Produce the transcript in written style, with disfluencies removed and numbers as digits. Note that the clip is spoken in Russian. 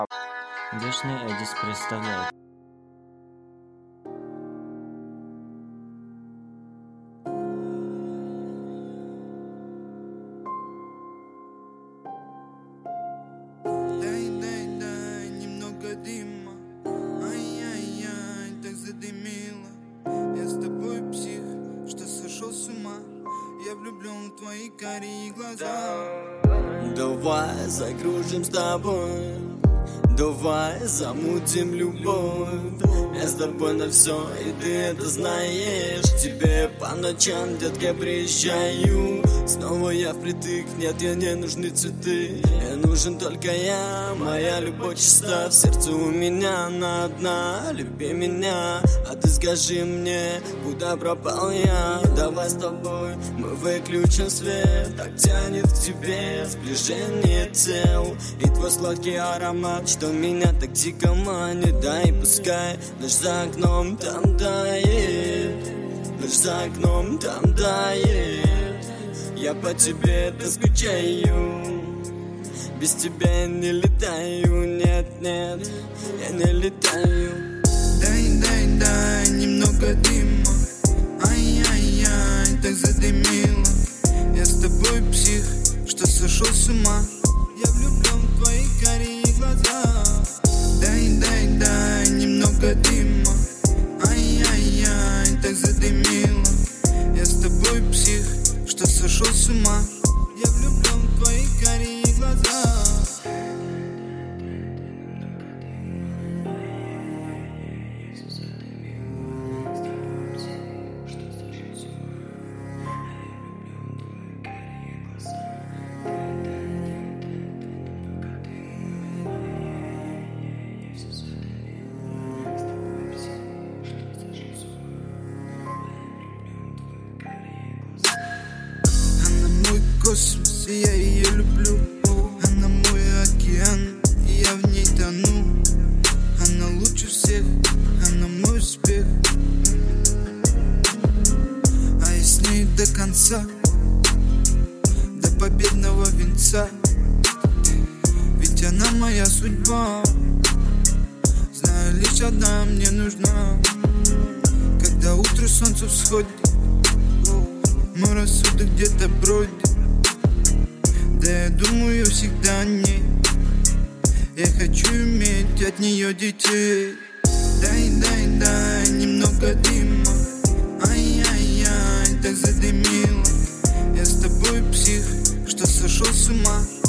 Бешеный Эдис представляет. Дай немного дыма. Ай-яй-яй, так задымило. Я с тобой псих, что сошел с ума. Я влюблен в твои карие глаза. Давай закружим с тобой, давай замутим любовь. Я с тобой на все, и ты это знаешь. К тебе по ночам, детка, приезжаю. Снова я впритык, нет, я не нужны цветы. Я нужен только я, моя любовь чиста. В сердце у меня она одна, люби меня. А ты скажи мне, куда пропал я? Давай с тобой мы выключим свет. Так тянет к тебе сближение тел. И твой сладкий аромат, что меня так дико манит. Дай пускай ночь за окном там тает, ночь за окном там тает. Я по тебе доскучаю, без тебя я не летаю. Нет, нет, я не летаю. Дай немного дыма. Ай-яй-яй, так задымило. Я с тобой псих, что сошел с ума. Я влюблен в твои карие глаза. Дай немного дыма. Ай-яй-яй, так задымило. Я с тобой псих, что сошел с ума. Я влюблен в твои карие глаза. Она мой космос, и я ее люблю. Она мой океан, и я в ней тону. Она лучше всех, она мой успех. А я с ней до конца, до победного венца. Ведь она моя судьба. Знаю, лишь одна мне нужна. Когда утро солнце всходит, мой рассудок где-то бродит. Да я думаю всегда о ней. Я хочу иметь от нее детей. Дай немного дыма. Ай-яй-яй, так задымило. Я с тобой псих, что сошел с ума.